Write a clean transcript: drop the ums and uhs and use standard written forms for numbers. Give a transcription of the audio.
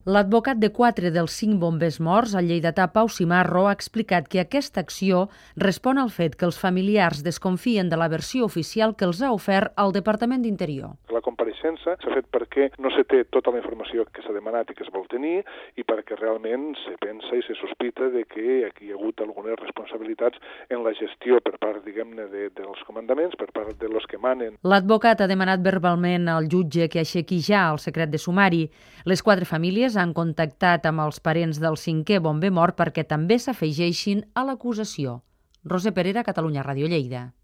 L'advocat de 4 dels 5 bombers morts, el lleidatà Pau Simarro, ha explicat que aquesta acció respon al fet que els familiars desconfien de la versió oficial que els ha ofert el Departament d'Interior. La compareixença s'ha fet perquè no se té tota la informació que s'ha demanat i que es vol tenir i perquè realment se pensa i se sospita de que aquí hi ha hagut algunes responsabilitats en la gestió per part, diguem-ne, dels comandaments, per part de los que manen. L'advocat ha demanat verbalment al jutge que aixequi ja el secret de sumari. Les 4 famílies han contactat amb els parents del 5è bomber mort perquè també s'afegeixin a l'acusació. Roser Perera, Catalunya Ràdio, Lleida.